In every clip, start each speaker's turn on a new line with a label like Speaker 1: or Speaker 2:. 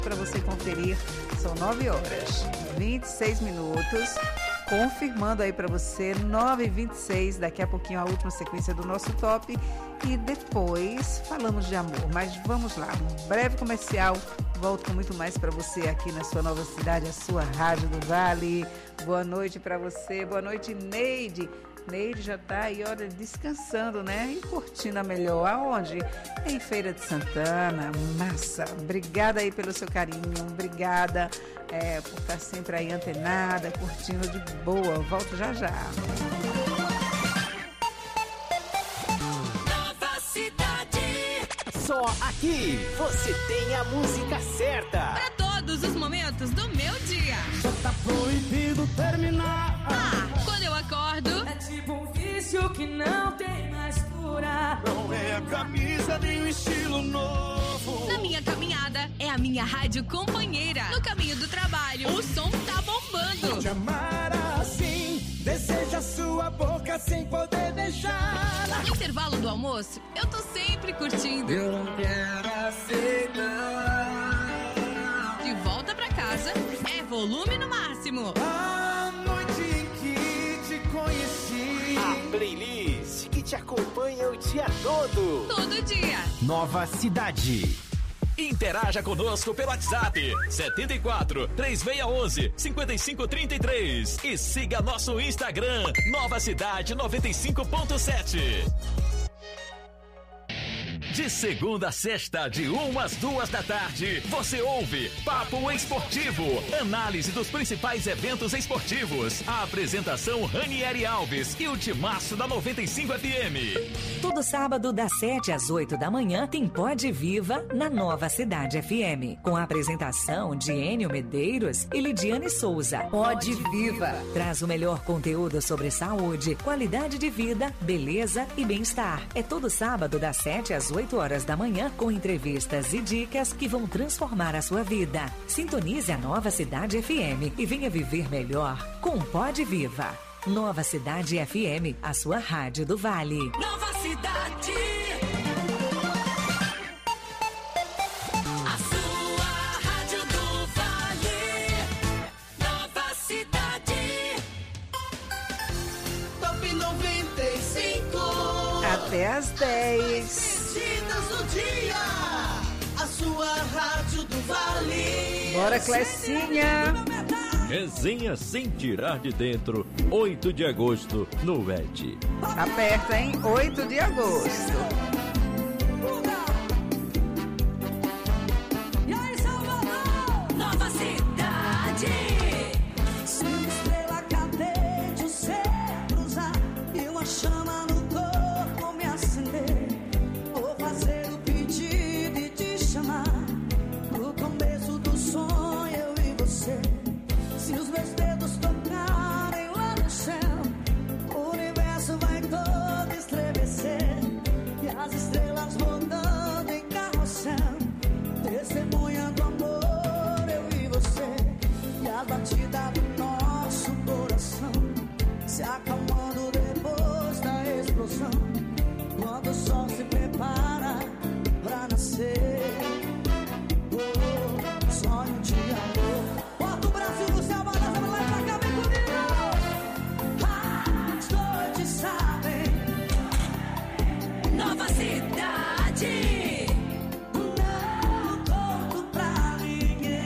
Speaker 1: para você conferir. São 9 horas, 26 minutos. Confirmando aí para você, 9h26, daqui a pouquinho a última sequência do nosso top. E depois falamos de amor. Mas vamos lá, um breve comercial. Volto com muito mais para você aqui na sua nova cidade, a sua Rádio do Vale. Boa noite para você, boa noite, Neide. Neide já está aí, olha, descansando, né? E curtindo a melhor. Aonde? Em Feira de Santana. Massa. Obrigada aí pelo seu carinho. Obrigada por estar sempre aí antenada, curtindo de boa. Volto já já.
Speaker 2: Nova Cidade.
Speaker 3: Só aqui você tem a música certa.
Speaker 2: Para todos os momentos do meu dia.
Speaker 4: Já tá proibido terminar.
Speaker 2: Quando eu acordo.
Speaker 4: É tipo um vício que não tem mais cura.
Speaker 5: Não é a camisa nem o estilo novo.
Speaker 2: Na minha caminhada, é a minha rádio companheira. No caminho do trabalho, o som tá bombando.
Speaker 5: Te amar assim, deseja sua boca sem poder beijar.
Speaker 2: No intervalo do almoço, eu tô sempre curtindo.
Speaker 5: Eu não quero aceitar.
Speaker 2: De volta pra casa, é volume no máximo.
Speaker 5: A noite em que te conheci.
Speaker 3: A playlist que te acompanha o dia todo.
Speaker 2: Todo dia.
Speaker 3: Nova Cidade.
Speaker 6: Interaja conosco pelo WhatsApp 74 3611 5533 e siga nosso Instagram Nova Cidade 95.7. De segunda a sexta, de 1 às 2 da tarde, você ouve Papo Esportivo, análise dos principais eventos esportivos. A apresentação Ranieri Alves e o timaço da 95 FM.
Speaker 7: Todo sábado, das 7 às 8 da manhã, tem Pode Viva na Nova Cidade FM, com a apresentação de Enio Medeiros e Lidiane Souza. Pode Viva traz o melhor conteúdo sobre saúde, qualidade de vida, beleza e bem-estar. É todo sábado, das 7 às 8 horas da manhã, com entrevistas e dicas que vão transformar a sua vida. Sintonize a Nova Cidade FM e venha viver melhor com Pode Viva. Nova Cidade FM, a sua rádio do Vale.
Speaker 2: Nova Cidade. A sua rádio do Vale. Nova Cidade.
Speaker 5: Top 95.
Speaker 1: Até às 10.
Speaker 5: Pedidas do dia. A sua Rádio do Vale.
Speaker 1: Bora, Clecinha.
Speaker 8: Resenha sem tirar de dentro, 8 de agosto, no VET.
Speaker 1: Aperta, hein? 8 de agosto.
Speaker 4: E aí, Salvador?
Speaker 2: Nova Cidade.
Speaker 4: Se uma estrela cadente o céu cruzar e uma chama no corpo me acender, vou fazer o pedido e te chamar. No começo do sonho, eu e você. Se os meus dedos tocarem lá no céu, o universo vai todo estremecer. E as estrelas rodando em carrossel, testemunhando amor, eu e você. E a batida do nosso coração se acalmando depois da explosão, quando o sol se prepara pra nascer. Oh, sonho de amor. Bota o Brasil no céu, balança pra lá e pra cá, vem comigo. As noites sabem.
Speaker 2: Nova Cidade.
Speaker 4: Não conto pra ninguém.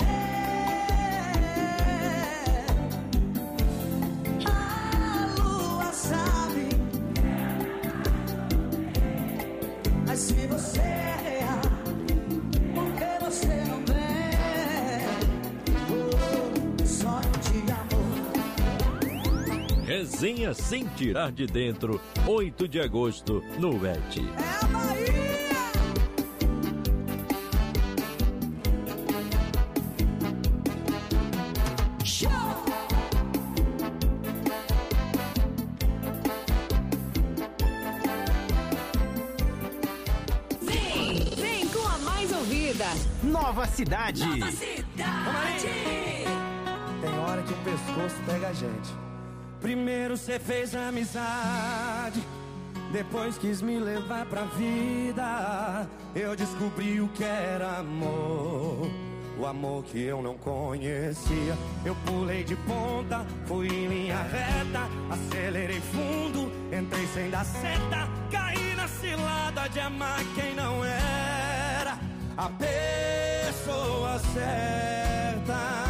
Speaker 4: A lua sabe. Mas se você errar, por que você não vem? Oh, sonho de amor.
Speaker 8: Resenha sem tirar de dentro, 8 de agosto, no VET.
Speaker 4: É a Bahia. Show!
Speaker 2: Vem com a mais ouvida.
Speaker 3: Nova Cidade.
Speaker 2: Nova Cidade.
Speaker 9: Tem hora que o pescoço pega a gente. Primeiro cê fez amizade, depois quis me levar pra vida. Eu descobri o que era amor. o amor que eu não conhecia. Eu pulei de ponta, fui em linha reta, acelerei fundo, entrei sem dar seta, caí na cilada de amar quem não era a pessoa certa.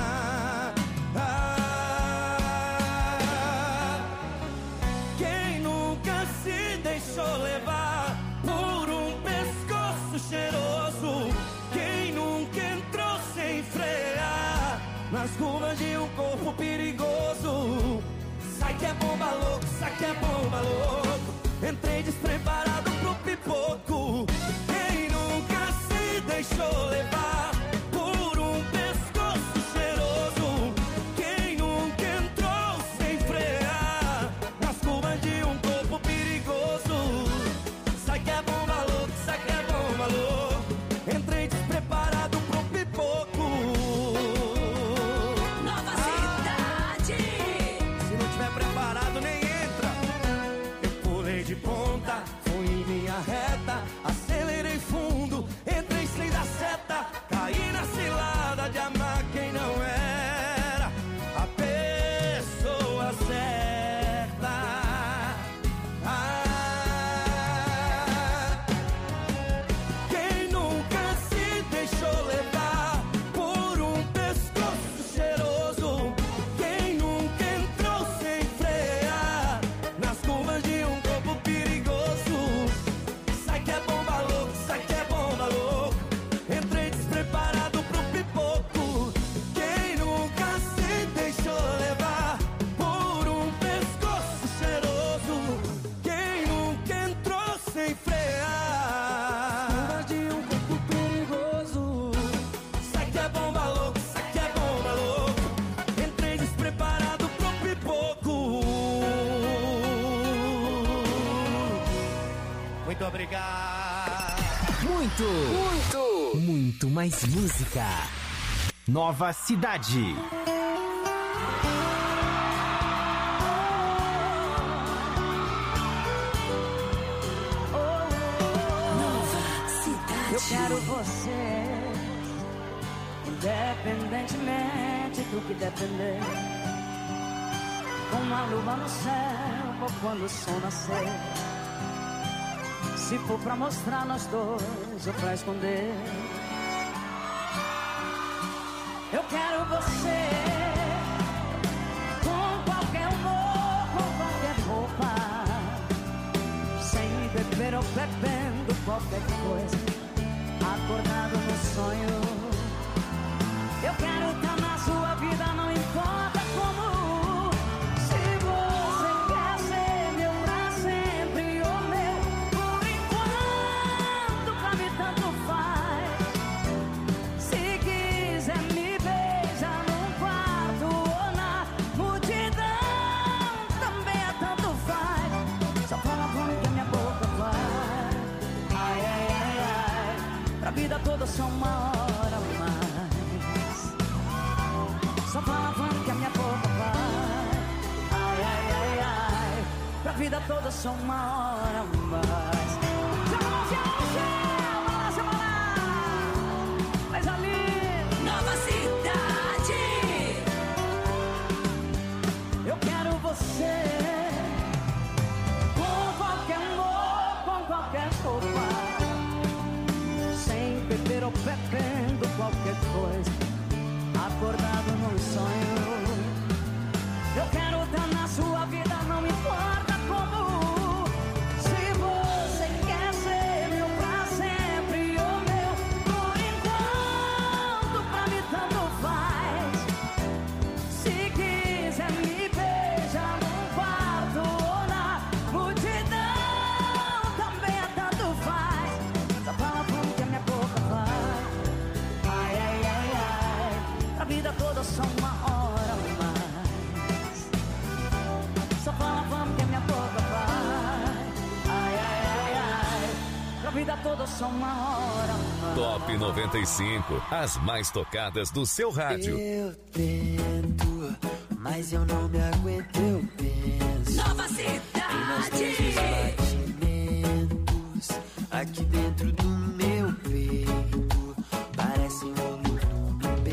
Speaker 9: Quem nunca se deixou levar por um pescoço cheiroso? Quem nunca entrou sem frear nas curvas de um corpo perigoso? Sai que é bomba louco, sai que é bomba louco. Entrei despreparado pro pipoco. Quem nunca se deixou levar por um pescoço cheiroso? Quem nunca entrou sem frear nas curvas de um corpo perigoso? Sai que é bomba louco, sai que é bomba louco. Entrei despreparado pro pipoco.
Speaker 4: Nova cidade.
Speaker 9: Se não tiver preparado, nem entra. Eu pulei de ponta, fui em linha reta, acelerei fundo, entrei sem dar seta, caí na cilada de amar quem não era a pessoa certa. Quem nunca se deixou levar por um pescoço cheiroso? Quem nunca entrou sem frear nas curvas de um corpo perigoso? Sai que é bomba louco, sai que é bomba louco. Entrei despreparado pro pipoco. Quem nunca se deixou levar por um pescoço cheiroso? Quem nunca entrou sem frear nas curvas de um corpo perigoso? Sai que é bomba louco, sai que é bomba louco. Entrei despreparado pro pipoco. Muito obrigado.
Speaker 3: Muito mais música. Nova Cidade.
Speaker 4: Eu quero você, independentemente do que depender. Com a lua no céu ou quando o sol nascer. Se for pra mostrar nós dois ou pra esconder. Eu quero você, com qualquer humor, com qualquer roupa, sem beber ou bebendo qualquer coisa, acordado no sonho. Eu quero estar na sua vida, não importa como. Se você quer ser meu pra sempre ou meu por enquanto, pra mim tanto faz. Se quiser me beijar num quarto ou na multidão, também é tanto faz. Só fala pra mim que a minha boca vai. Ai, ai, ai, ai, pra vida toda só uma hora mais. Só fala pra mim que a minha boca vai. Ai, ai, ai, ai, pra vida toda só uma hora mais. Mas ali, Nova Cidade. Eu quero você, com qualquer amor, com qualquer roupa, sem beber ou bebendo qualquer coisa, acordado num sonho. Eu quero estar na sua vida, não importa como. Se você quer ser meu pra sempre ou meu por enquanto, pra mim tanto faz. Se quiser me beijar num quarto ou na multidão, também é tanto faz. Só fala pra mim que a minha boca vai. Ai, ai, ai, ai, a vida toda só uma hora mais. Só fala pra mim que a minha boca vai. Ai, ai, ai, ai, a vida toda só uma hora mais.
Speaker 6: Top 95, as mais tocadas do seu rádio.
Speaker 10: Eu tento, mas eu não me aguento, eu penso.
Speaker 4: Nova Cidade.
Speaker 10: Batimentos aqui dentro do meu peito parecem um volume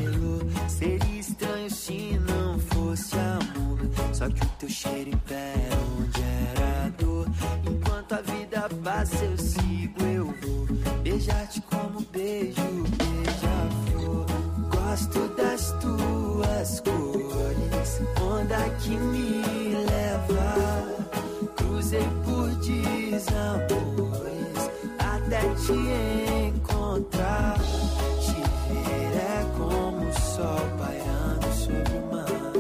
Speaker 10: fosse amor. Só que o teu cheiro impera onde era dor. Enquanto a vida passa eu sigo, eu vou beijar-te como beijo, beija-flor. Gosto das tuas cores, onda que me leva. Cruzei por desamores até te encontrar. Te ver é como o sol pairando sobre o mar.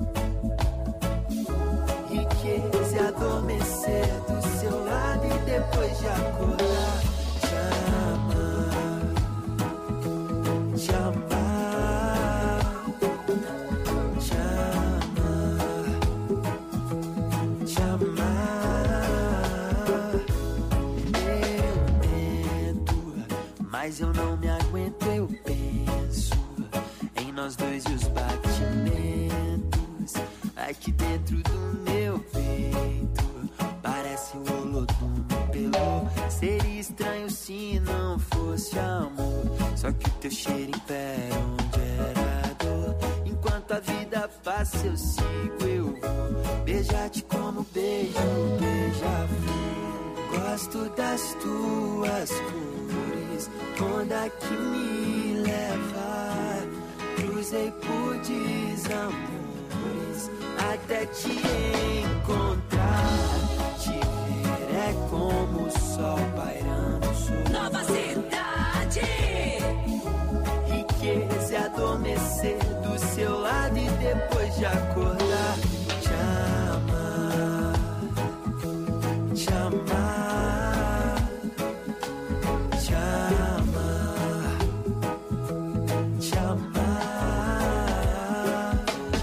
Speaker 10: Riqueza e adormecer do seu lado e depois de acordar. Te amar, te amar, te amar, te amar. Eu tento, mas eu não me aguento, eu penso em nós dois e os batimentos aqui dentro do meu peito. Parece um holodomo pelo. Seria estranho se não fosse amor. Só que o teu cheiro impera onde era dor. Enquanto a vida passa eu sigo, eu vou beijar-te como beijo, beija-flor. Gosto das tuas cores, onda que me leva. Cruzei por desamores até te encontrar. Te ver é como o sol pairando sobre
Speaker 2: Nova Cidade.
Speaker 10: Riqueza e adormecer do seu lado e depois de acordar. Te amar, te amar, te amar, te amar.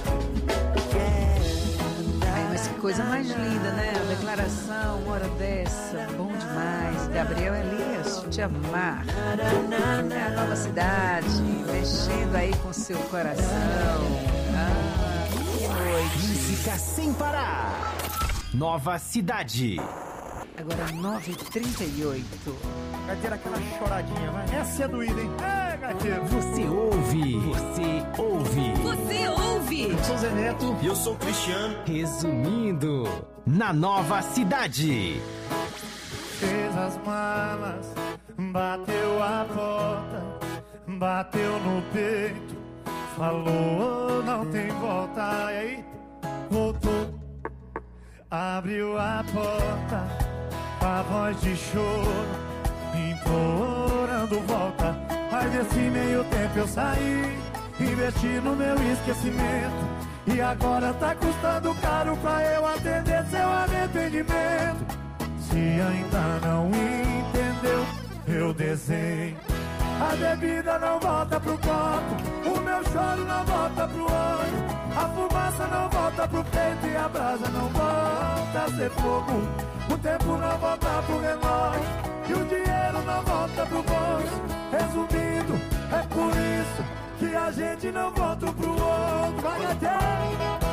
Speaker 1: Ai, mas que coisa mais linda, né? A declaração, uma hora dessa, bom demais. Gabriel Elias, te amar. É a Nova Cidade, mexendo aí com seu coração. Ah, que noite.
Speaker 3: Música sem parar. Nova Cidade.
Speaker 1: Agora 9h38.
Speaker 11: Vai ter aquela choradinha, mas essa é doída, hein? É, gatinho.
Speaker 3: Você ouve. Você ouve.
Speaker 2: Você ouve.
Speaker 11: Eu sou o Zé Neto.
Speaker 3: E eu sou o Cristiano. Resumindo, na Nova Cidade.
Speaker 11: Fez as malas, bateu a porta, bateu no peito, falou não tem volta. E aí, voltou, abriu a porta, a voz de choro, implorando volta. Mas nesse meio tempo eu saí, investi no meu esquecimento, e agora tá custando caro pra eu atender seu arrependimento. Se ainda não entendeu, eu desenho. A bebida não volta pro copo, o meu choro não volta pro olho, a fumaça não volta pro peito e a brasa não volta a ser fogo. O tempo não volta pro relógio e o dinheiro não volta pro bolso. Resumindo, é por isso que a gente não volta pro outro. Vai até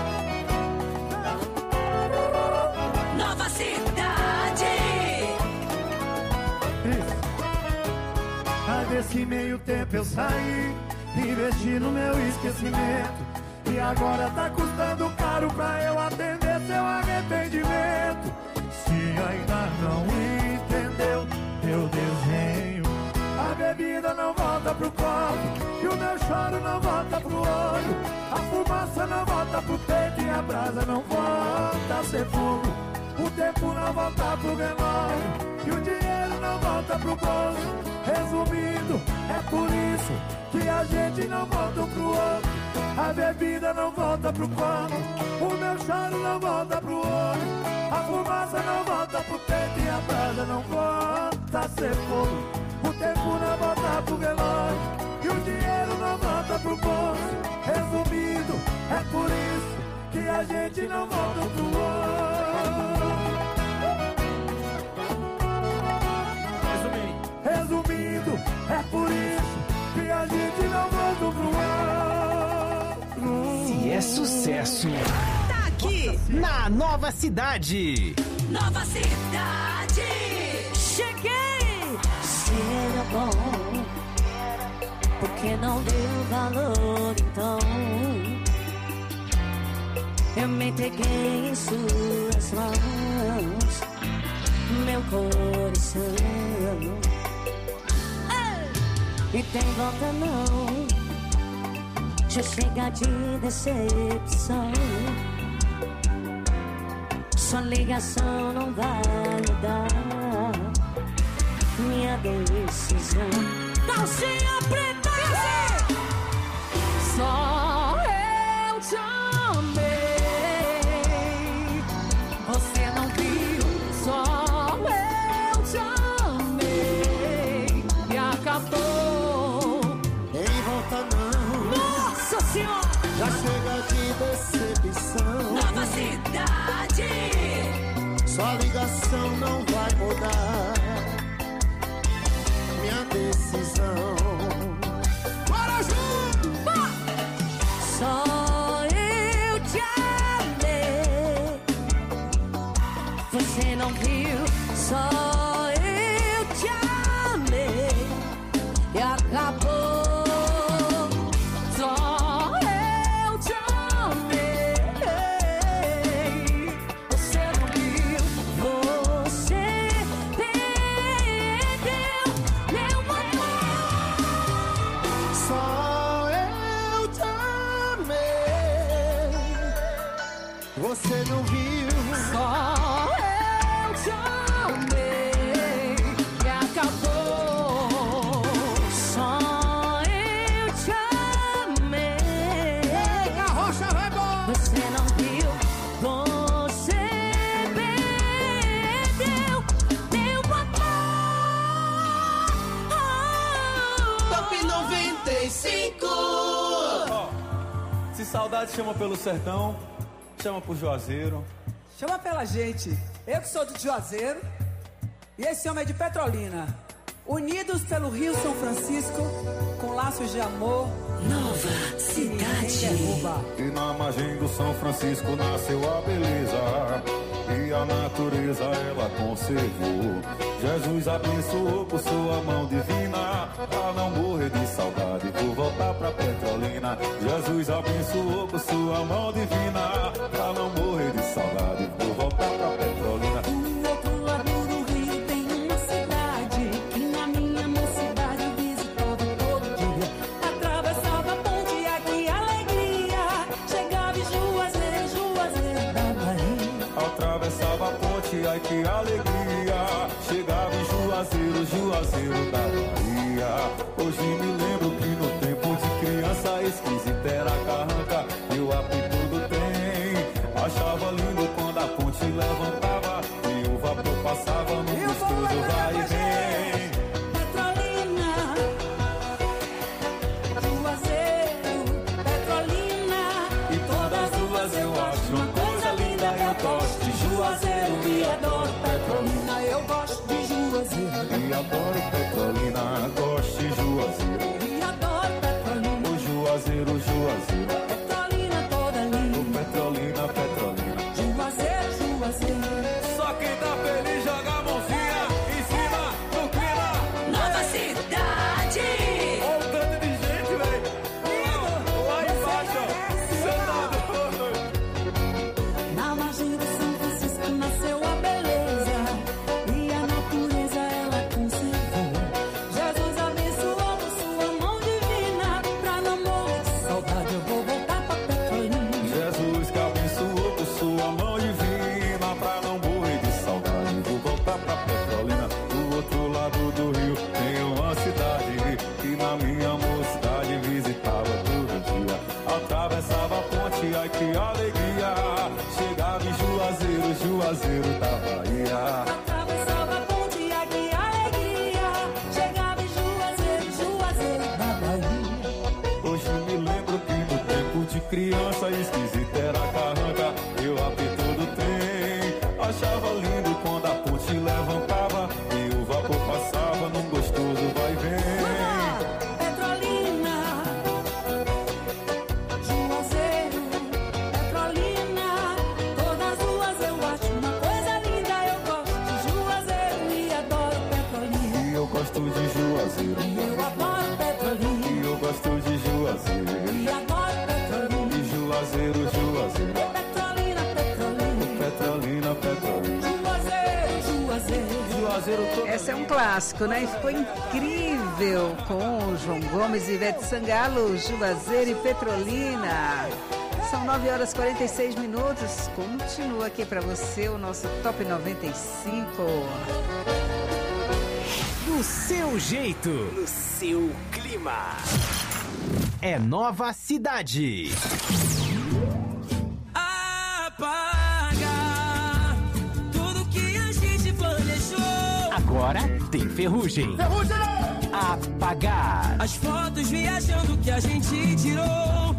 Speaker 2: Nova Cidade.
Speaker 11: Mas nesse meio tempo eu saí, investi no meu esquecimento, e agora tá custando caro pra eu atender seu arrependimento. Se ainda não entendeu, eu desenho. A bebida não volta pro copo e o meu choro não volta pro olho, a fumaça não volta pro peito e a brasa não volta a ser fogo. O tempo não volta pro relógio e o dinheiro não volta pro bolso. Resumindo, é por isso que a gente não volta pro outro. A bebida não volta pro copo, o meu choro não volta pro olho, a fumaça não volta pro peito e a brasa não volta a ser fogo. O tempo não volta pro relógio e o dinheiro não volta pro bolso. Resumindo, é por isso que a gente não volta pro outro. Resumindo, é por isso que a gente não volta pro outro.
Speaker 3: Se é sucesso,
Speaker 2: Tá aqui
Speaker 3: na Nova Cidade.
Speaker 2: Nova Cidade.
Speaker 4: Cheguei! Se era bom, por que não deu valor então? Eu me entreguei em suas mãos, meu coração. E tem volta não, já chega de decepção. Sua ligação não vai mudar minha decisão. Calcinha preta! Só eu te amei, você não viu. Só eu te amei e acabou.
Speaker 11: Em volta não.
Speaker 4: Nossa Senhora!
Speaker 11: Já chega de decepção.
Speaker 4: Nova cidade.
Speaker 11: Sua ligação não vai mudar minha decisão.
Speaker 4: Bora junto! Só eu te amei, você não viu. Só eu te amei e acabou. Só eu te amei, você não viu. Você perdeu meu amor.
Speaker 11: Só eu te amei, você não viu.
Speaker 4: Só eu te amei e acabou. Só eu te amei.
Speaker 11: Ei, carroça, vai embora.
Speaker 4: Você não viu, você perdeu meu amor.
Speaker 5: Top 95.
Speaker 12: Se saudade chama pelo sertão, chama por Juazeiro.
Speaker 13: Chama pela gente. Eu que sou de Juazeiro e esse homem é de Petrolina. Unidos pelo Rio São Francisco, com laços de amor.
Speaker 4: Nova cidade.
Speaker 11: E na margem do São Francisco nasceu a beleza, e a natureza ela conservou. Jesus abençoou por sua mão divina, pra não morrer de saudade por voltar pra Petrolina. Jesus abençoou por sua mão divina, pra não morrer de saudade por voltar pra Petrolina.
Speaker 4: Do outro lado do rio tem uma cidade que na minha mocidade visitava todo dia. Atravessava a ponte, aqui alegria. Chegava em Juazeiro, Juazeiro da Bahia.
Speaker 11: Atravessava a ponte, ai que alegria. Chegava em Juazeiro, Juazeiro da Bahia. Hoje me lembro que no tempo de criança esquisita era carranca e o apito do trem. Achava lindo quando a ponte levantava e o vapor passava no gostoso vai e vem.
Speaker 4: Petrolina, Juazeiro, Petrolina.
Speaker 11: E todas duas eu acho uma coisa linda. Eu gosto de Juazeiro e adoro Petrolina.
Speaker 4: Eu gosto de Juazeiro
Speaker 11: E adoro Petrolina, gosto de Juazeiro.
Speaker 4: e adoro Petrolina.
Speaker 11: O Juazeiro, Juazeiro.
Speaker 4: Petrolina toda linda.
Speaker 11: O Petrolina, Petrolina.
Speaker 4: Juazeiro, Juazeiro.
Speaker 12: Só quem tá feliz joga a mãozinha em cima do clima.
Speaker 4: Nova cidade.
Speaker 12: Olha o tanto de gente, velho. Lá embaixo, senador.
Speaker 4: Na margem do São Francisco nasceu a beleza, e a natureza ela conservou. Jesus abençoou por sua mão divina, pra não morrer de saudade eu vou voltar pra Petrolina.
Speaker 11: Jesus que abençoou por sua mão divina, pra não morrer de saudade vou voltar pra Petrolina. Do outro lado do rio tem uma cidade que na minha mocidade visitava todo dia. Atravessava a ponte, ai que alegria. Chegava em Juazeiro, Juazeiro da Bahia.
Speaker 4: Atravessava a ponte, aqui alegria. Chegava em Juazeiro, Juazeiro da Bahia.
Speaker 11: Hoje me lembro que no tempo de criança esquisita era carranca e o apito do trem. Achava lindo quando a ponte levantava e o vapor passava num gostoso vai e vem.
Speaker 4: Petrolina, Juazeiro, Petrolina. Todas duas eu acho uma coisa linda. Eu gosto de Juazeiro e adoro Petrolina.
Speaker 11: E eu gosto de Juazeiro.
Speaker 4: E eu adoro Petrolina.
Speaker 11: E eu gosto de Juazeiro.
Speaker 4: E adoro Petrolina.
Speaker 11: E Juazeiro, Juazeiro.
Speaker 4: Petrolina.
Speaker 12: Juazeiro todo.
Speaker 1: Essa é um clássico, né? E ficou incrível com o João Gomes e Ivete Sangalo, Juazeiro e Petrolina. São 9 horas e 46 minutos. Continua aqui pra você o nosso Top 95.
Speaker 3: Do seu jeito, no seu clima. É Nova Cidade.
Speaker 9: Apagar tudo que a gente planejou.
Speaker 3: Agora tem Ferrugem.
Speaker 9: Ferrugem!
Speaker 3: Apagar.
Speaker 9: As fotos viajando que a gente tirou.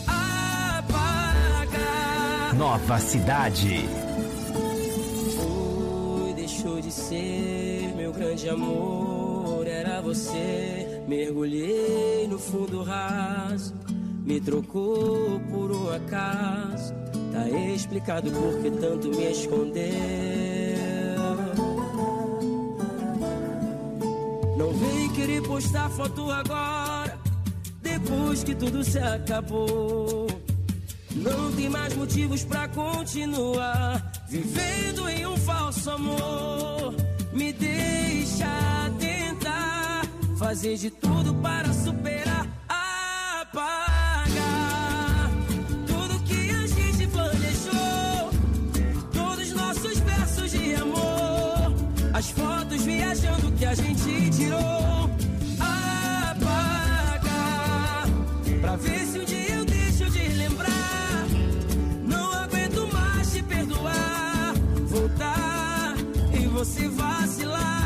Speaker 9: Apagar.
Speaker 3: Nova Cidade.
Speaker 9: Foi, deixou de ser meu grande amor. Era você. Mergulhei no fundo raso. Me trocou por um acaso. Tá explicado por que tanto me escondeu. Não vem querer postar foto agora, depois que tudo se acabou. Não tem mais motivos pra continuar vivendo em um falso amor. Me deixa tentar fazer de tudo para superar. Apagar tudo que a gente planejou, todos os nossos versos de amor, as fotos viajando que a gente tirou. Apagar pra ver se um dia eu deixo de lembrar. Não aguento mais te perdoar, voltar e você vacilar.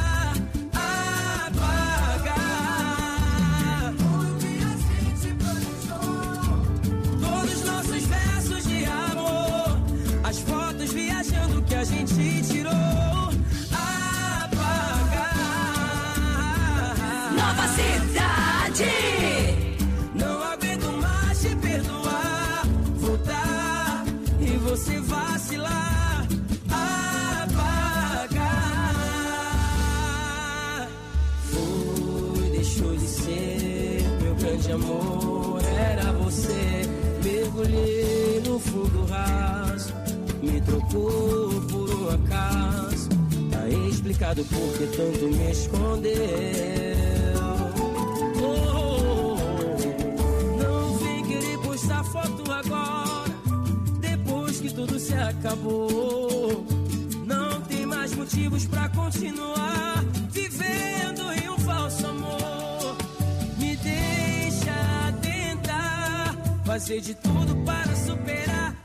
Speaker 9: Que a gente tirou. Apagar.
Speaker 2: Nova Cidade.
Speaker 9: Não aguento mais te perdoar, voltar e você vacilar. Apagar. Foi, deixou de ser meu grande amor. Era você. Mergulhei no fundo raso. Me trocou por um acaso. Tá explicado por que tanto me escondeu. Não vem querer postar foto agora, depois que tudo se acabou. Não tem mais motivos pra continuar vivendo em um falso amor. Me deixa tentar fazer de tudo para superar.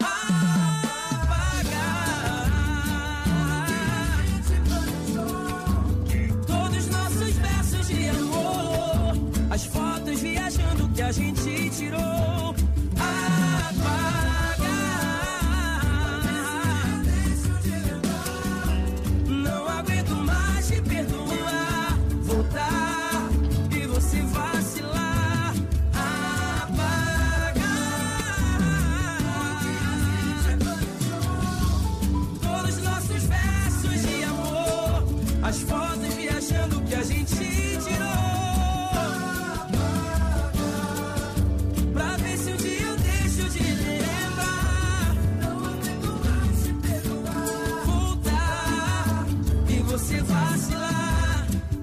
Speaker 9: As fotos viajando que a gente tirou. Apagar. Não aguento mais te perdoar, voltar e você vacilar. Apagar. Todos os nossos versos de amor, as fotos viajando que a gente tirou. Você vacilar,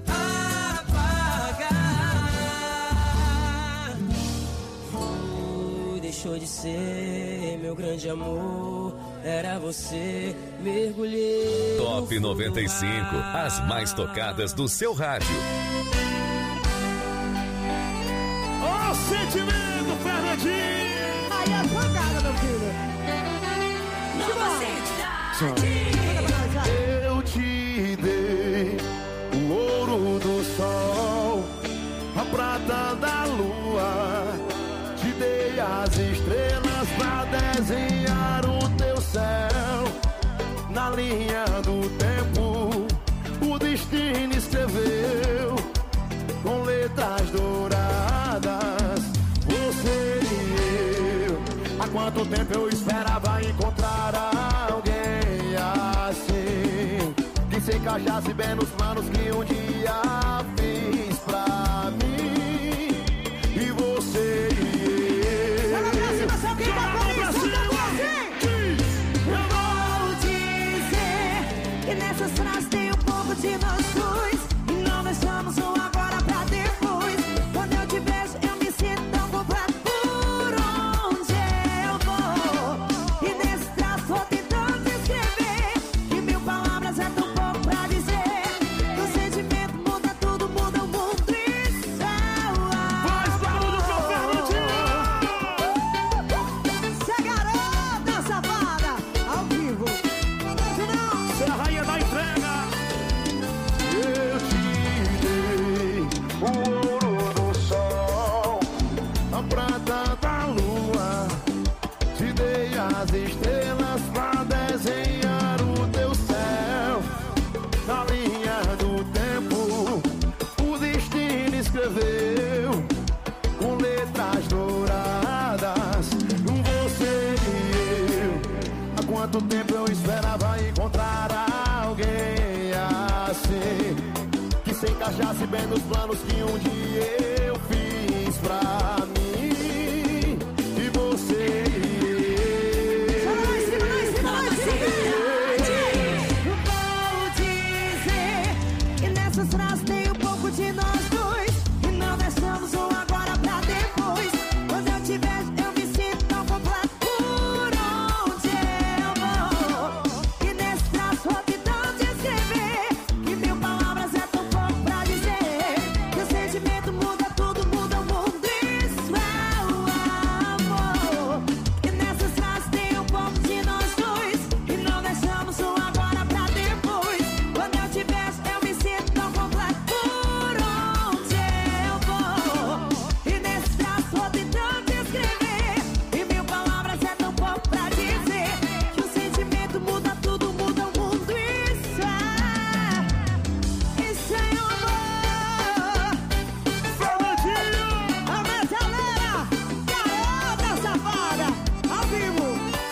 Speaker 9: apagar. Foi, deixou de ser meu grande amor. Era você, mergulhei.
Speaker 6: Top 95, as mais tocadas do seu rádio.
Speaker 11: Ó, sentimento, Fernandinho!
Speaker 4: Aí é pancada, meu filho.
Speaker 2: Nova Cidade.
Speaker 11: Eu te dei o ouro do sol, a prata da lua, te dei as estrelas pra desenhar o teu céu. Na linha do tempo, o destino escreveu com letras douradas, você e eu. Há quanto tempo eu esperava encontrar alguém assim, que se encaixasse bem nos planos que um dia fiz pra mim. E você e eu.
Speaker 4: Eu vou dizer que nessas frases tem um pouco de nós dois.
Speaker 11: as estrelas pra desenhar o teu céu. Na linha do tempo, o destino escreveu com letras douradas, você e eu. Há quanto tempo eu esperava encontrar alguém assim, que se encaixasse bem nos planos que um dia eu fiz pra mim. E você e eu.
Speaker 4: Vou dizer que nessas frases tem um pouco de nós dois, e não deixamos um agora pra depois. Quando eu te vejo eu me sinto tão completo por onde eu vou. E nesse traço optando de escrever que mil palavras é tão pouco pra dizer que o sentimento muda tudo, muda o mundo. Isso é o amor. E nessas frases tem um pouco de nós dois, e não deixamos um agora pra depois. Quando eu te vejo eu me sinto tão completo por onde eu vou. E nesse traço optando de escrever e mil palavras é tão pouco pra dizer que o sentimento muda tudo, muda o mundo. Isso é amor. A metaleira, garota safada, ao vivo.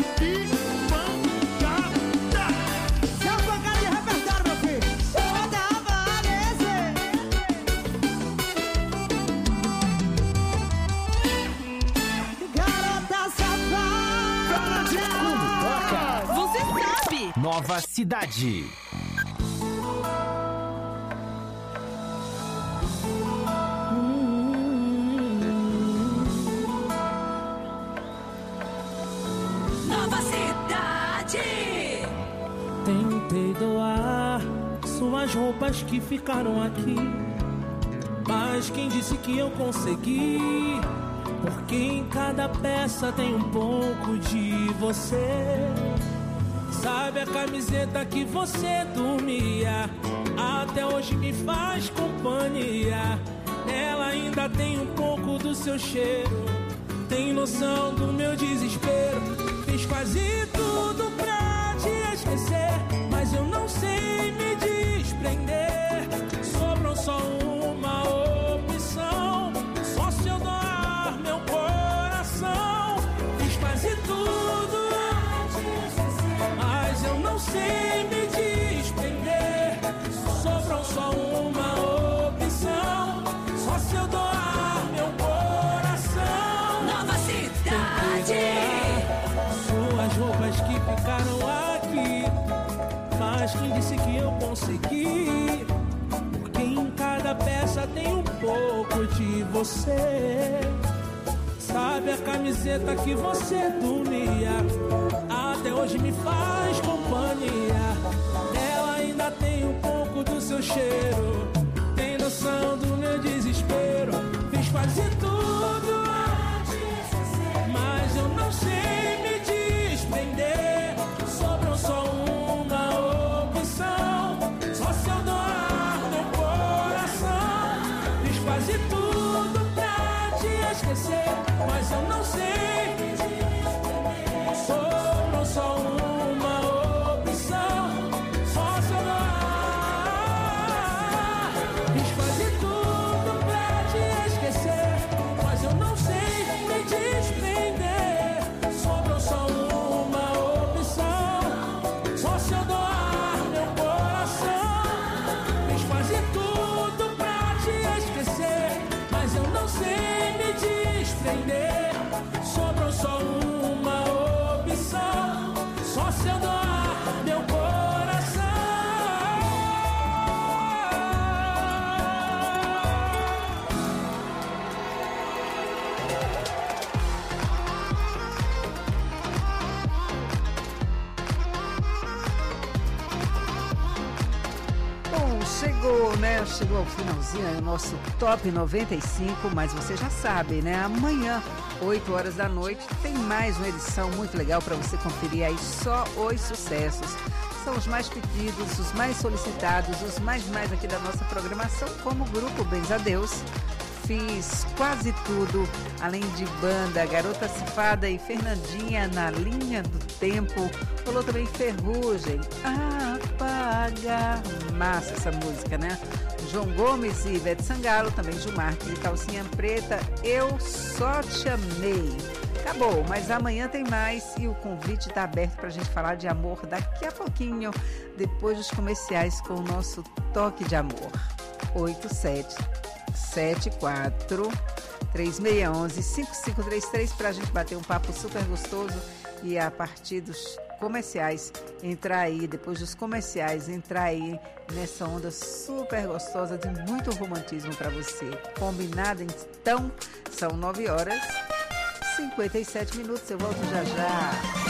Speaker 4: Seu pancada de repertório, meu filho. Toda aparecer. Garota safada.
Speaker 2: Você sabe.
Speaker 3: Nova Cidade.
Speaker 2: Nova Cidade.
Speaker 14: Tentei doar suas roupas que ficaram aqui, mas quem disse que eu consegui? Porque em cada peça tem um pouco de você. Sabe a camiseta que você dormia? Até hoje me faz companhia. Ela ainda tem um pouco do seu cheiro. Tem noção do meu desespero. Fiz quase tudo pra te esquecer, mas eu não sei me desprender. Sobrou só uma opção, só se eu doar meu coração. Fiz quase tudo, mas eu não sei me desprender. Sobrou só uma opção, só se eu doar meu coração.
Speaker 2: Nova Cidade.
Speaker 14: Suas roupas que ficaram aqui, mas quem disse que eu consegui? Porque em cada peça tem um pouco de você. Sabe a camiseta que você dormia? Até hoje me faz companhia. Ela ainda tem um pouco do seu cheiro. Tem noção do meu desespero. Fiz quase tudo, mas eu não sei me desprender. Sobrou só uma opção, só se eu doar meu coração. Fiz quase tudo pra te esquecer, mas eu não sei me desprender. Sobrou só uma opção, só se eu doar. Fiz quase tudo pra te esquecer, mas eu não sei me desprender. Sobrou só uma opção, só se eu doar meu coração. Fiz quase tudo pra te esquecer, mas eu não sei me desprender. Sobrou só uma opção, só se eu doar meu coração.
Speaker 1: Bom, chegou, né? Chegou ao finalzinho aí o nosso Top 95, mas você já sabe, né? Amanhã, 8 horas da noite, tem mais uma edição muito legal para você conferir aí só os sucessos. São os mais pedidos, os mais solicitados, os mais aqui da nossa programação, como o grupo Bens a Deus, fiz quase tudo, além de banda, Garota Cifada e Fernandinha na linha do tempo. Falou também Ferrugem, apagar. Massa essa música, né? João Gomes e Ivete Sangalo, também Gilmarques e Calcinha Preta, Eu Só Te Amei. Acabou, mas amanhã tem mais e o convite está aberto para a gente falar de amor daqui a pouquinho, depois dos comerciais com o nosso Toque de Amor. 8774-3611-5533 para a gente bater um papo super gostoso e a partir dos comerciais entrar aí, depois dos comerciais entrar aí nessa onda super gostosa de muito romantismo para você. Combinado? Então, são 9h57, eu volto já já.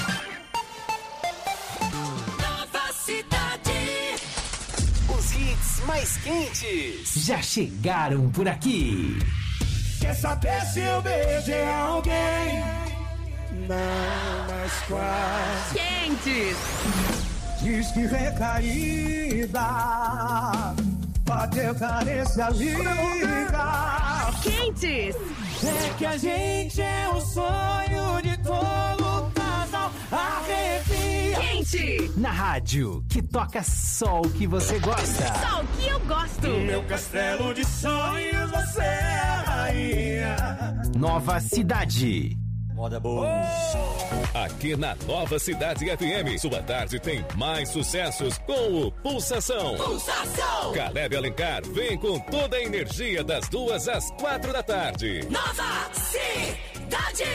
Speaker 2: Nova Cidade.
Speaker 3: Os hits mais quentes já chegaram por aqui.
Speaker 11: Quer saber se eu beijei alguém? Não, mas quase.
Speaker 2: Quentes.
Speaker 11: Diz que recaída, bateu carência, liga.
Speaker 2: Quentes.
Speaker 14: É que a gente é o sonho de todo casal. Arrepia.
Speaker 2: Quente.
Speaker 3: Na rádio, que toca só o que você gosta.
Speaker 2: Só o que eu gosto.
Speaker 11: No meu castelo de sonhos você é a rainha.
Speaker 3: Nova Cidade.
Speaker 11: Moda boa.
Speaker 6: Aqui na Nova Cidade FM, sua tarde tem mais sucessos com o Pulsação.
Speaker 2: Pulsação.
Speaker 6: Caleb Alencar vem com toda a energia das 2 às 4 da tarde.
Speaker 2: Nova Cidade.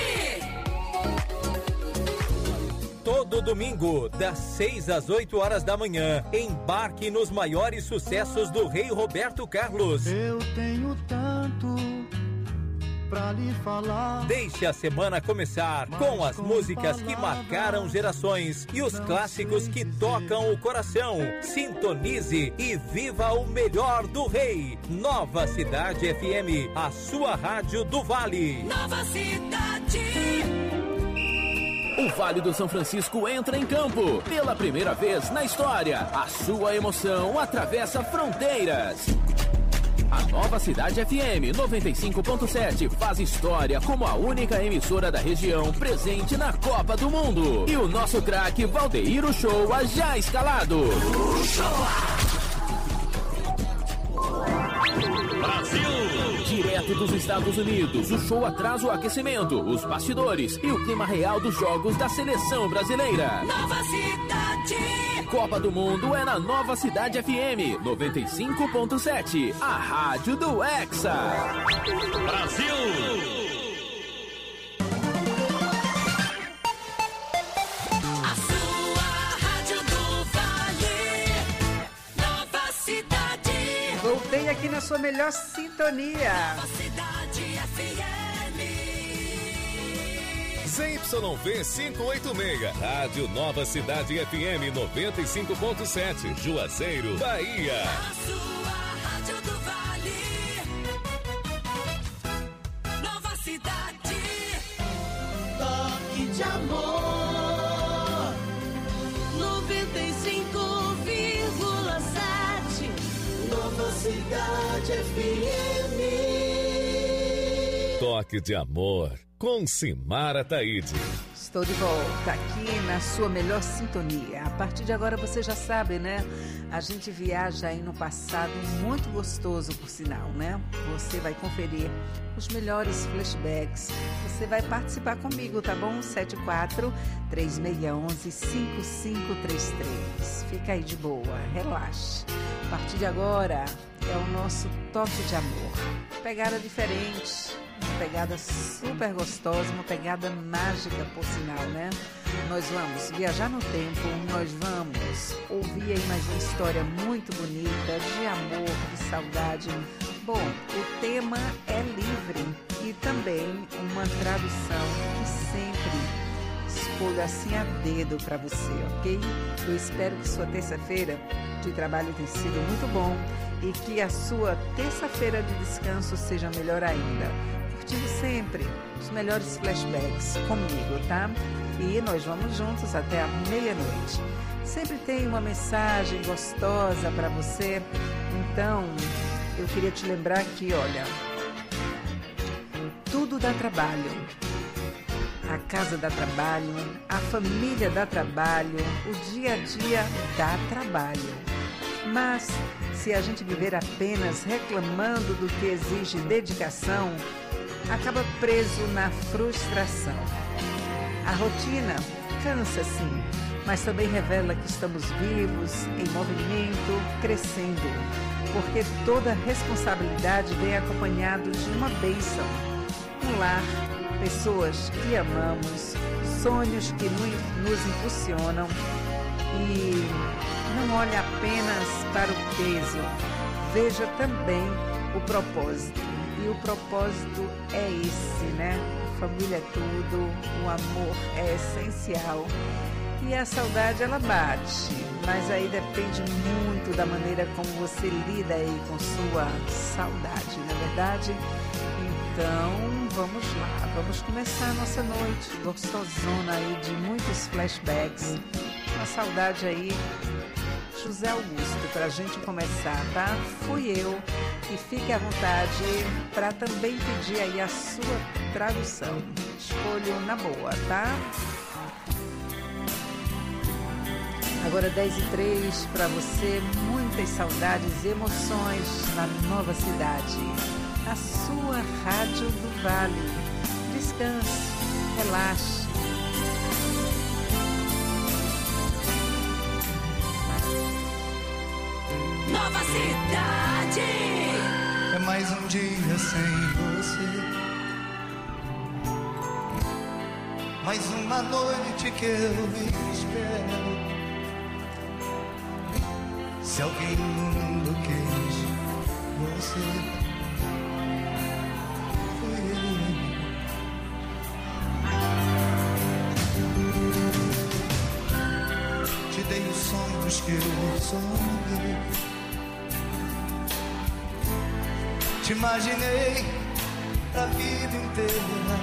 Speaker 15: Todo domingo, das 6 às 8 horas da manhã, embarque nos maiores sucessos do Rei Roberto Carlos.
Speaker 11: Eu tenho tanto pra lhe falar.
Speaker 15: Deixe a semana começar com as músicas que marcaram gerações e os clássicos que tocam o coração. Sintonize e viva o melhor do Rei. Nova Cidade FM, a sua rádio do Vale.
Speaker 2: Nova Cidade.
Speaker 6: O Vale do São Francisco entra em campo. Pela primeira vez na história, a sua emoção atravessa fronteiras. A Nova Cidade FM 95.7 faz história como a única emissora da região presente na Copa do Mundo. E o nosso craque Valdeir Uchoa já escalado. Brasil! Direto dos Estados Unidos, o show traz o aquecimento, os bastidores e o clima real dos jogos da seleção brasileira.
Speaker 2: Nova Cidade.
Speaker 6: Copa do Mundo é na Nova Cidade FM 95.7, a rádio do Hexa. Brasil!
Speaker 2: A sua rádio do Vale. Nova Cidade.
Speaker 1: Voltei aqui na sua melhor sintonia.
Speaker 2: Nova Cidade FM.
Speaker 6: ZYV 586, Rádio Nova Cidade FM 95.7, Juazeiro, Bahia.
Speaker 2: A sua rádio do Vale. Nova Cidade.
Speaker 4: Toque de amor. 95,7. Nova Cidade FM.
Speaker 6: Toque de amor. Com Simara Taide.
Speaker 1: Estou de volta aqui na sua melhor sintonia. A partir de agora você já sabe, né? A gente viaja aí no passado muito gostoso, por sinal, né? Você vai conferir os melhores flashbacks. Você vai participar comigo, tá bom? 74-3611-5533. Fica aí de boa, relaxe. A partir de agora é o nosso toque de amor. Pegada diferente. Uma pegada super gostosa, uma pegada mágica, por sinal, né? Nós vamos viajar no tempo, nós vamos ouvir aí mais uma história muito bonita, de amor, de saudade. Bom, o tema é livre e também uma tradução que sempre escolho assim a dedo para você, ok? Eu espero que sua terça-feira de trabalho tenha sido muito bom e que a sua terça-feira de descanso seja melhor ainda. Curtindo sempre os melhores flashbacks comigo, tá? E nós vamos juntos até a meia-noite. Sempre tem uma mensagem gostosa para você. Então, eu queria te lembrar que, olha, tudo dá trabalho. A casa dá trabalho, a família dá trabalho, o dia a dia dá trabalho. Mas se a gente viver apenas reclamando do que exige dedicação, acaba preso na frustração. A rotina cansa sim, mas também revela que estamos vivos, em movimento, crescendo, porque toda responsabilidade vem acompanhado de uma bênção. Um lar, pessoas que amamos, sonhos que nos impulsionam e não olhe apenas para o peso, veja também o propósito. E o propósito é esse, né? Família é tudo, o amor é essencial. E a saudade, ela bate, mas aí depende muito da maneira como você lida aí com sua saudade, não é verdade? Então, vamos lá, vamos começar a nossa noite gostosona aí de muitos flashbacks. Uma saudade aí, José Augusto, pra gente começar, tá? Fui eu, e fique à vontade para também pedir aí a sua tradução. Escolho na boa, tá? Agora 10h03 para você, muitas saudades e emoções na nova cidade. A sua Rádio do Vale. Descanse, relaxe.
Speaker 4: Nova cidade.
Speaker 16: É mais um dia sem você, mais uma noite que eu espero. Se alguém no mundo quis você, fui eu. Te dei os sonhos que eu sonhei, te imaginei a vida inteira.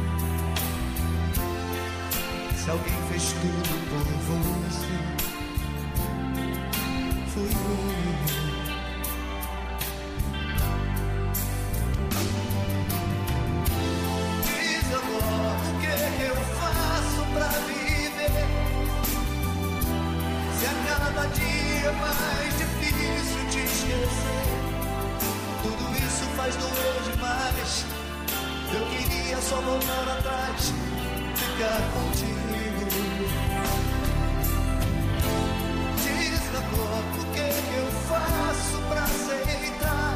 Speaker 16: Se alguém fez tudo por você, fui eu. Diz agora o que eu faço pra viver, se a cada dia é mais difícil te esquecer. Tudo isso faz doer demais. Eu queria só voltar atrás, ficar contigo. Diz agora o que eu faço pra aceitar.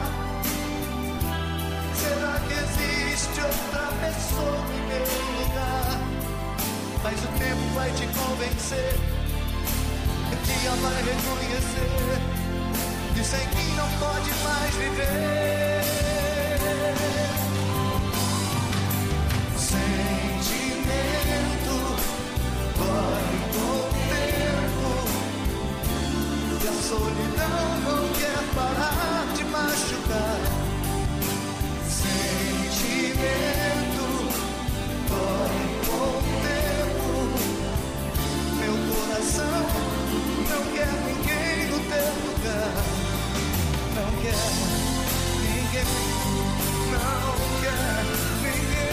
Speaker 16: Será que existe outra pessoa em meu lugar? Mas o tempo vai te convencer, um dia vai reconhecer que sem mim não pode mais viver. Sentimento corre com o tempo, e a solidão não quer parar de machucar. Sentimento corre com o tempo, meu coração não quer ninguém no teu lugar. Não quer ninguém, não quer ninguém.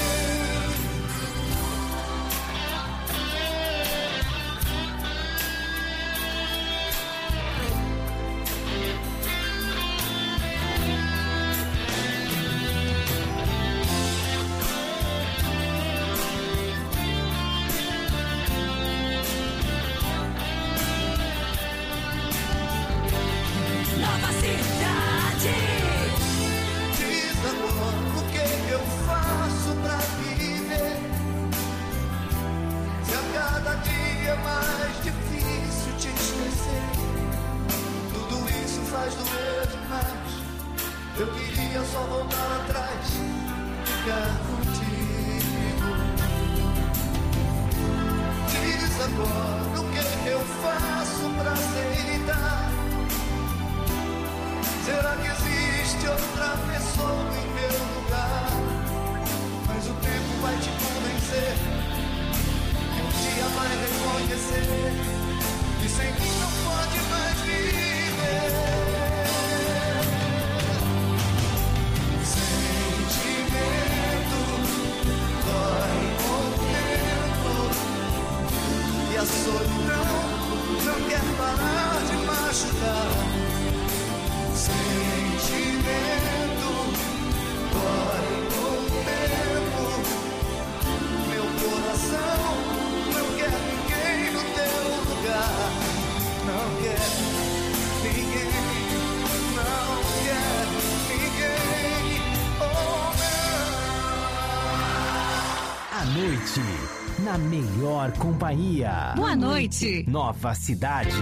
Speaker 4: Nova cidade.
Speaker 16: Diz agora o que eu faço pra viver, se a cada dia é mais difícil te esquecer. Tudo isso faz doer demais. Eu queria só voltar atrás, ficar contigo. Diz agora o que eu faço pra aceitar. Será que existe outra pessoa em meu lugar? Mas o tempo vai te convencer, e um dia vai reconhecer que sem mim não pode mais viver. Sentimento a solidão não quer parar de machucar. Sentimento dói com o tempo. Meu coração não quer ninguém no teu lugar. Não quer ninguém, não quer ninguém. Oh, não.
Speaker 3: À noite, na melhor companhia.
Speaker 2: Boa noite.
Speaker 3: Nova Cidade.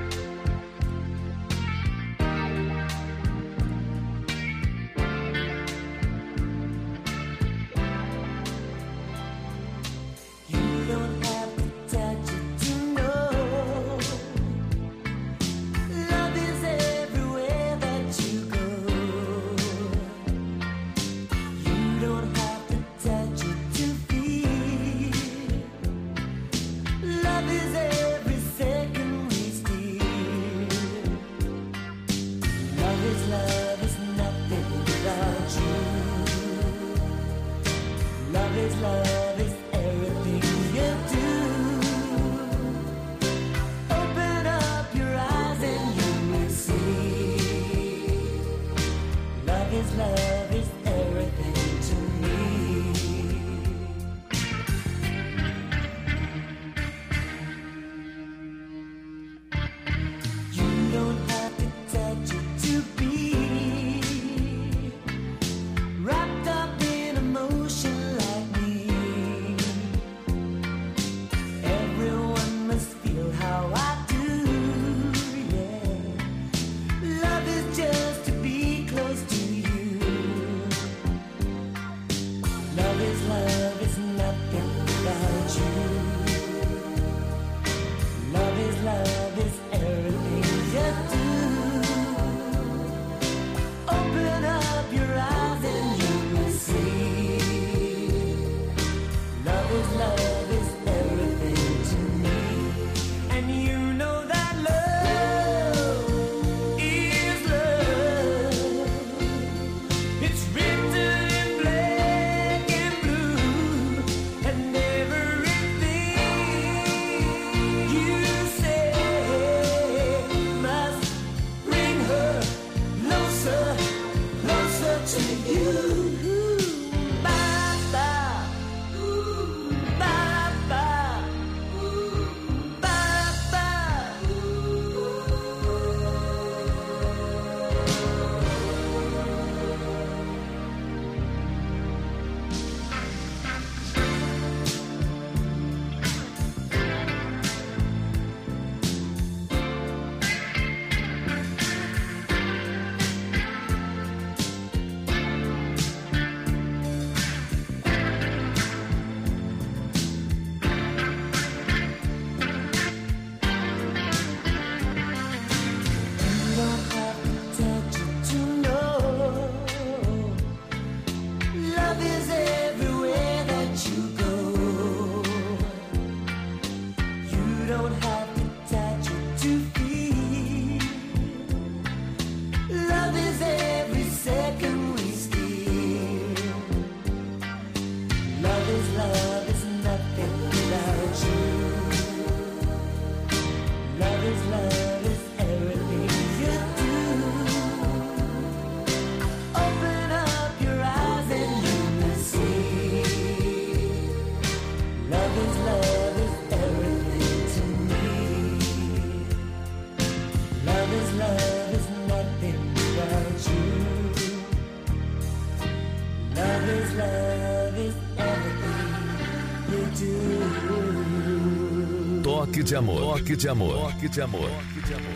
Speaker 6: Toque de amor, toque de amor, toque de amor, toque de amor.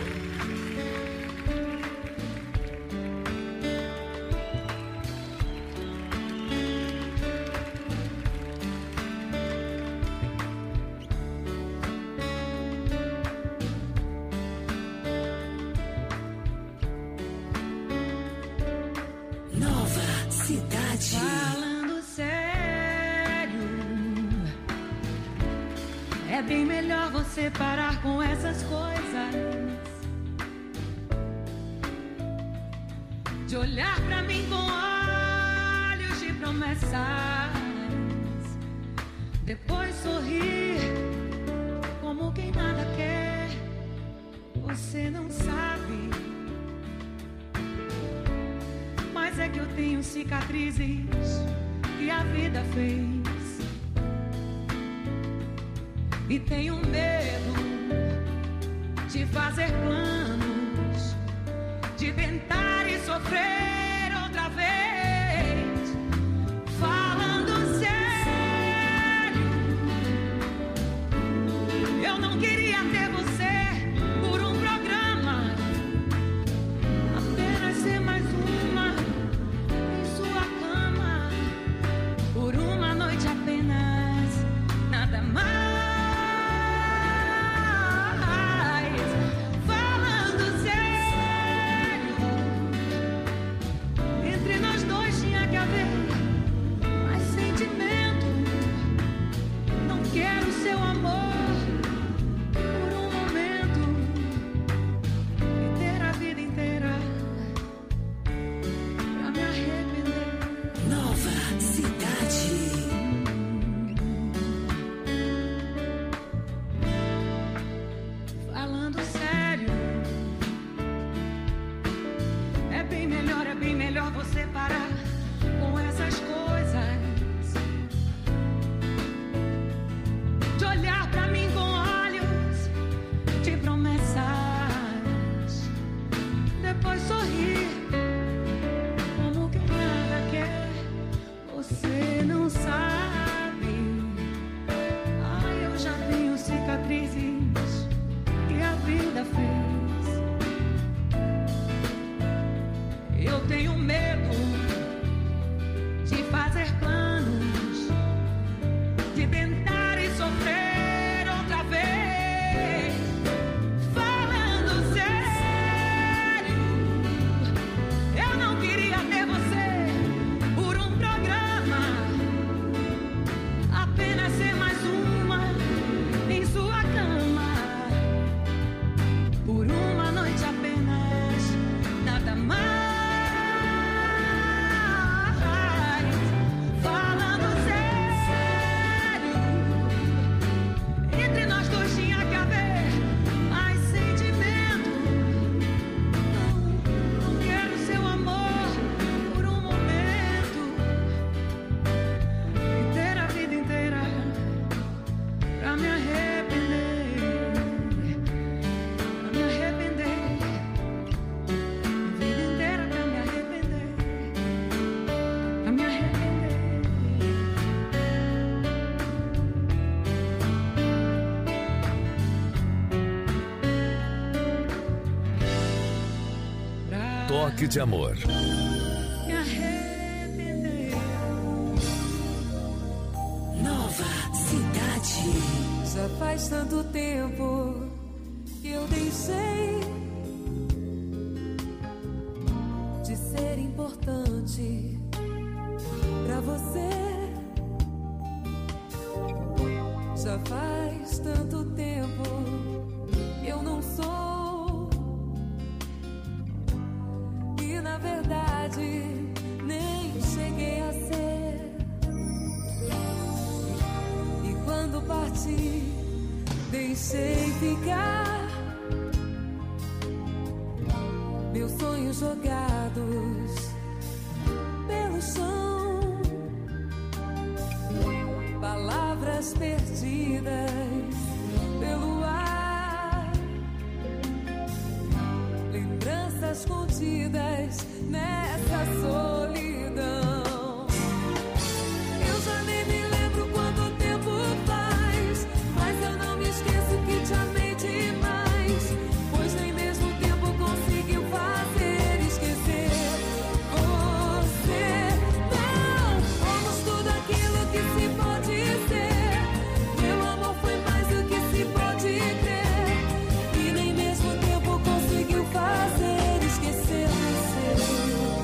Speaker 4: Nova Cidade.
Speaker 17: Falando sério, é bem melhor você parar com essas coisas. De olhar pra mim com olhos de promessas, depois sorrir como quem cicatrizes que a vida fez. E tenho medo de fazer planos, de tentar e sofrer outra vez. Falando sério, eu não queria ter você por um programa, apenas ser mais uma em sua cama, por uma noite apenas, nada mais. Falando sério, entre nós dois tinha que haver mais sentimento. Não quero seu amor por um momento e ter a vida inteira pra me arrepender.
Speaker 7: Nova Cidade.
Speaker 17: Falando sério, é bem melhor você parar com essas coisas, de olhar pra mim com olhos de promessas, depois sorrir como quem nada quer. Você não sabe, ai, eu já tenho cicatrizes que a vida fez. Eu tenho medo de fazer planos, de tentar e sofrer outra vez. Falando sério, eu não queria ter você por um programa, apenas ser mais uma em sua cama, por uma noite apenas, nada mais. Falando sério, entre nós dois tinha que haver mais sentimento. Não quero seu amor por um momento e ter a vida inteira pra me arrepender. Pra me arrepender. A vida inteira pra me arrepender. Pra me arrepender.
Speaker 6: Toque de amor.
Speaker 17: Me arrepender.
Speaker 7: Nova Cidade.
Speaker 4: Já faz tanto tempo que eu deixei de ser importante pra você. Já faz tanto tempo que eu não sou, e na verdade nem cheguei a ser. E quando parti, deixei ficar meus sonhos jogados pelo chão, palavras perdidas pelo ar, lembranças contidas nessa solidão. Eu já nem me lembro quanto tempo faz, mas eu não me esqueço que te amei demais, pois nem mesmo o tempo conseguiu fazer esquecer você. Não, fomos tudo aquilo que se pode ser. Meu amor foi mais do que se pode crer, e nem mesmo o tempo conseguiu fazer esquecer você.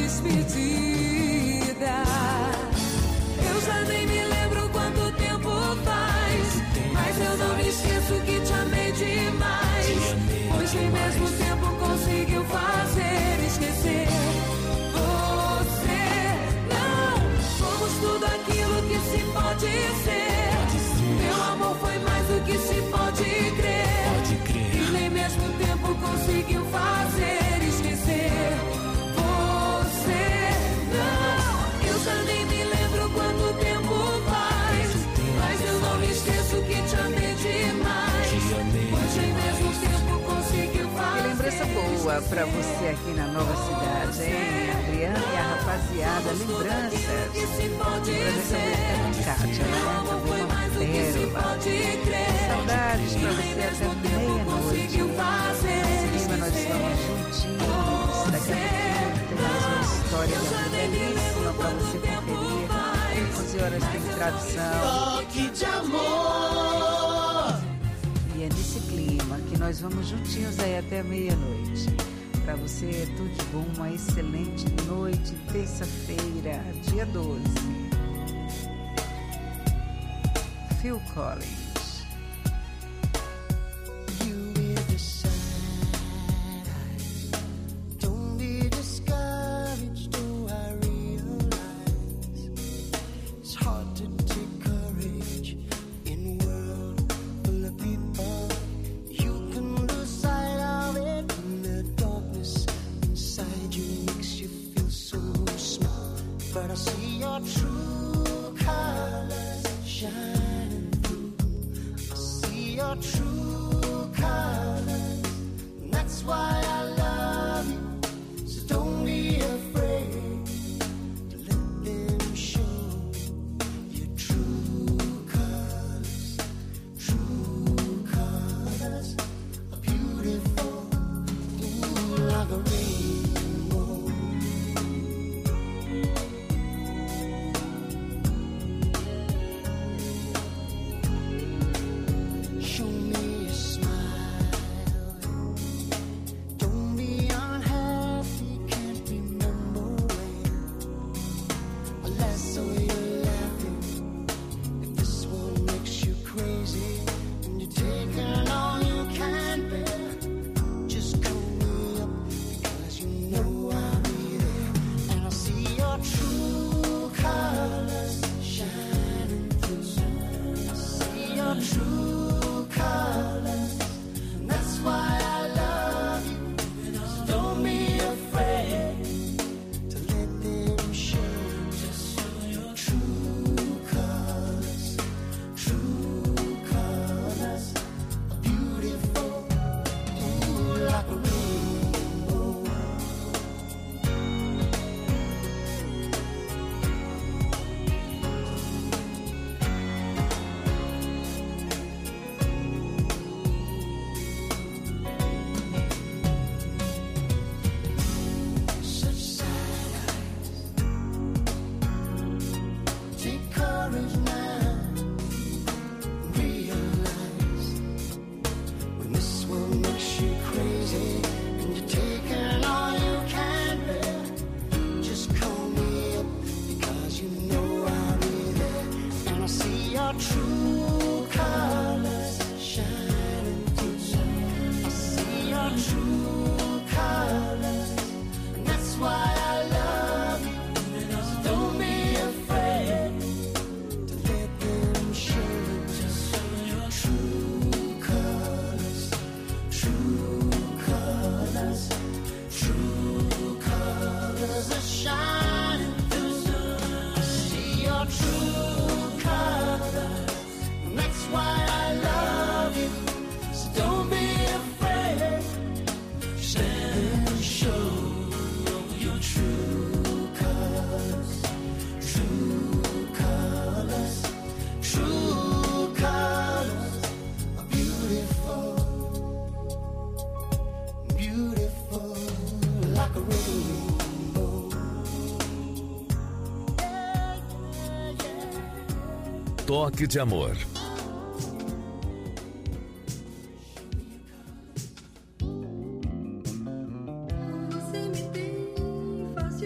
Speaker 4: despedida. Eu já nem me lembro quanto tempo faz, mas eu não me esqueço que te amei demais. Hoje mesmo o tempo conseguiu fazer esquecer você. Não somos tudo aquilo que se pode ser. Meu amor foi mais do que se pode crer. E nem mesmo o tempo conseguiu fazer esquecer você. Não, eu já nem me lembro quanto tempo faz, mas eu não me esqueço que te amei demais. Hoje mesmo o tempo conseguiu fazer.
Speaker 1: Que lembrança boa pra você aqui na nova cidade, hein? Adriana e a rapaziada, lembranças. Lembrança muito Kátia, né? Também uma pérola. Saudades pra você até meia-noite. Cima, nós estamos juntinhos. Daqui a pouquinho tem mais uma história belíssima pra você conferir. 11 horas tem tradução.
Speaker 9: Toque de amor.
Speaker 1: E é nesse clima que nós vamos juntinhos aí até meia-noite. Pra você, tudo de bom, uma excelente noite, terça-feira, dia 12. Phil Collins.
Speaker 9: Don't be discouraged, do I realize it's hard to take courage in a world full of people. You can lose sight of it when the darkness inside you makes you feel so small. But I see your true colors shining through. I see your true colors, and that's why I love you. So don't be afraid to let them show your true colors. True colors are beautiful, ooh, like a rainbow. Show me a smile. Don't be unhappy, can't remember when. Unless so you're laughing. If this one makes you crazy and you're taking all you can bear, just call me up because you know I'll be there. And I'll see your true colors shining through. I see your true colors, and that's why I love you. So don't be afraid to let them show just your true colors. True colors are beautiful, ooh, like a rainbow. Such sad eyes. Take courage now. Realize when this one makes you crazy and you're taking all you can bear, just call me up because you know I'll be there. And I see your true colors shining through. I see your true colors, and that's why I love you. So don't be afraid to let them show just your true colors. True colors. True colors are shining through. I see your true colors, and that's why I love you. So don't be afraid. Stand and show your true colors. True colors. True colors are beautiful. Beautiful, like a rainbow.
Speaker 6: Toque de amor.
Speaker 4: Você me tem fácil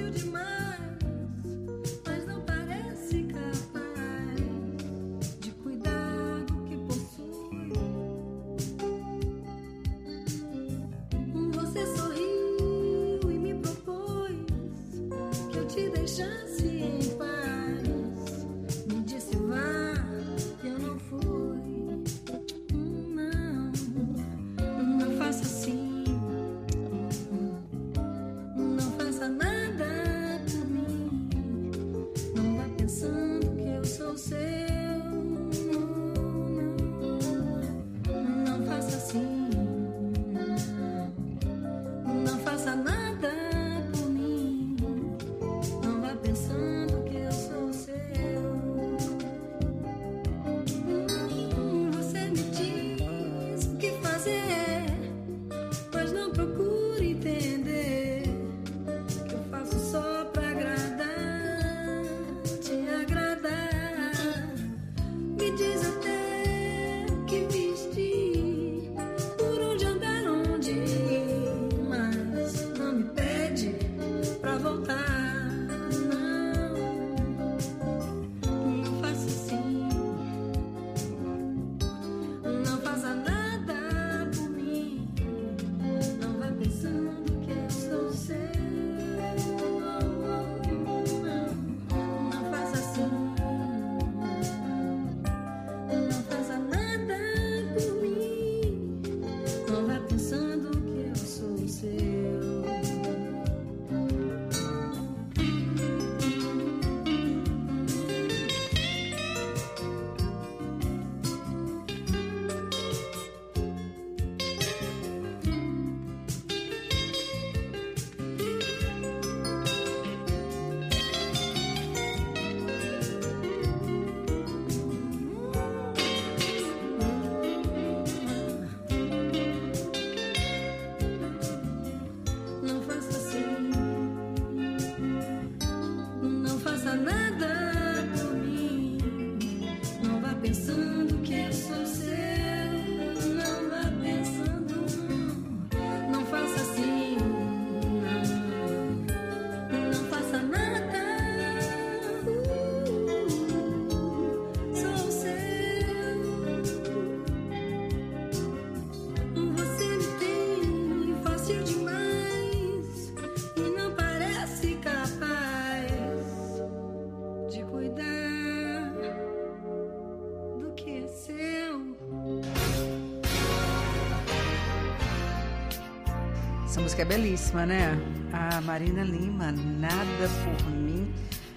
Speaker 1: Essa música é belíssima, né? A Marina Lima, Nada por Mim.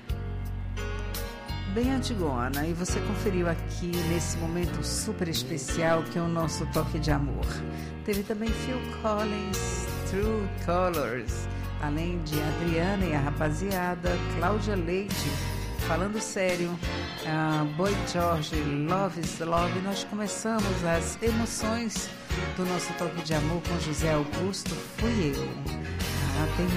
Speaker 1: Bem antigona. E você conferiu aqui nesse momento super especial que é o nosso Toque de Amor. Teve também Phil Collins, True Colors. Além de Adriana e a rapaziada, Cláudia Leite, Falando Sério, Boy George, Love is Love. Nós começamos as emoções do nosso Toque de Amor com José Augusto, Fui Eu. Tem